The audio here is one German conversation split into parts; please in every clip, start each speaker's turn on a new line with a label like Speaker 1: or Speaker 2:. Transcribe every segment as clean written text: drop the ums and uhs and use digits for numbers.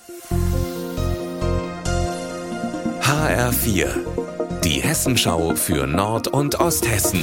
Speaker 1: HR4, die Hessenschau für Nord- und Osthessen.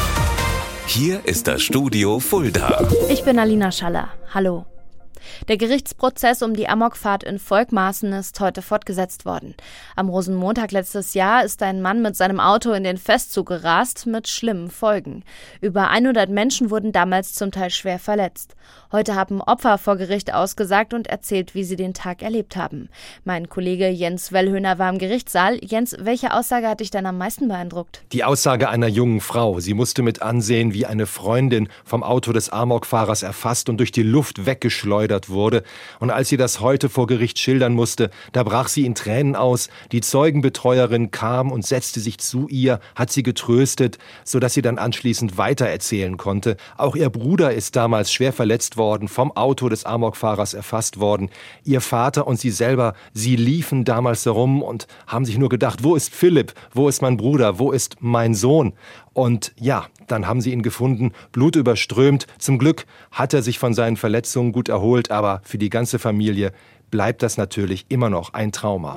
Speaker 1: Hier ist das Studio Fulda.
Speaker 2: Ich bin Alina Schaller. Hallo. Der Gerichtsprozess um die Amokfahrt in Volkmarsen ist heute fortgesetzt worden. Am Rosenmontag letztes Jahr ist ein Mann mit seinem Auto in den Festzug gerast, mit schlimmen Folgen. Über 100 Menschen wurden damals zum Teil schwer verletzt. Heute haben Opfer vor Gericht ausgesagt und erzählt, wie sie den Tag erlebt haben. Mein Kollege Jens Wellhöhner war im Gerichtssaal. Jens, welche Aussage hat dich denn am meisten beeindruckt?
Speaker 3: Die Aussage einer jungen Frau. Sie musste mit ansehen, wie eine Freundin vom Auto des Amokfahrers erfasst und durch die Luft weggeschleudert wurde. Und als sie das heute vor Gericht schildern musste, da brach sie in Tränen aus. Die Zeugenbetreuerin kam und setzte sich zu ihr, hat sie getröstet, sodass sie dann anschließend weitererzählen konnte. Auch ihr Bruder ist damals schwer verletzt worden, vom Auto des Amokfahrers erfasst worden. Ihr Vater und sie selber, sie liefen damals herum und haben sich nur gedacht, wo ist Philipp, wo ist mein Bruder, wo ist mein Sohn? Und ja, dann haben sie ihn gefunden, blutüberströmt. Zum Glück hat er sich von seinen Verletzungen gut erholt, aber für die ganze Familie bleibt das natürlich immer noch ein Trauma.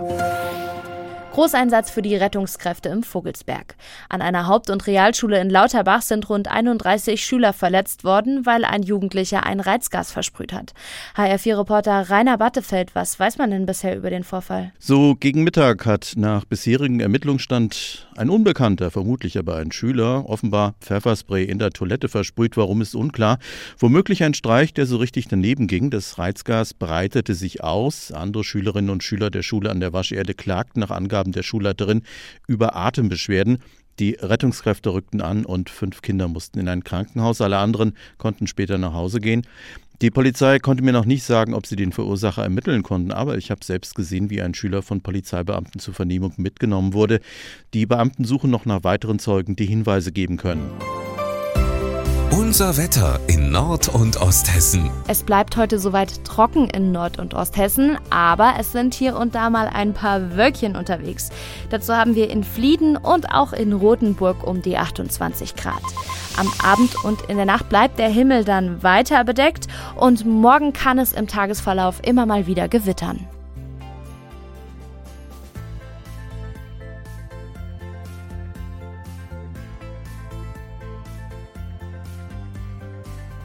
Speaker 2: Großeinsatz für die Rettungskräfte im Vogelsberg. An einer Haupt- und Realschule in Lauterbach sind rund 31 Schüler verletzt worden, weil ein Jugendlicher ein Reizgas versprüht hat. HR4-Reporter Rainer Battefeld, was weiß man denn bisher über den Vorfall?
Speaker 4: So gegen Mittag hat nach bisherigem Ermittlungsstand ein Unbekannter, vermutlich aber ein Schüler, offenbar Pfefferspray in der Toilette versprüht. Warum, ist unklar. Womöglich ein Streich, der so richtig daneben ging. Das Reizgas breitete sich aus. Andere Schülerinnen und Schüler der Schule an der Wascherde klagten nach Angaben der Schulleiterin über Atembeschwerden. Die Rettungskräfte rückten an und 5 Kinder mussten in ein Krankenhaus. Alle anderen konnten später nach Hause gehen. Die Polizei konnte mir noch nicht sagen, ob sie den Verursacher ermitteln konnten, aber ich habe selbst gesehen, wie ein Schüler von Polizeibeamten zur Vernehmung mitgenommen wurde. Die Beamten suchen noch nach weiteren Zeugen, die Hinweise geben können.
Speaker 1: Unser Wetter in Nord- und Osthessen.
Speaker 2: Es bleibt heute soweit trocken in Nord- und Osthessen, aber es sind hier und da mal ein paar Wölkchen unterwegs. Dazu haben wir in Flieden und auch in Rothenburg um die 28 Grad. Am Abend und in der Nacht bleibt der Himmel dann weiter bedeckt und morgen kann es im Tagesverlauf immer mal wieder gewittern.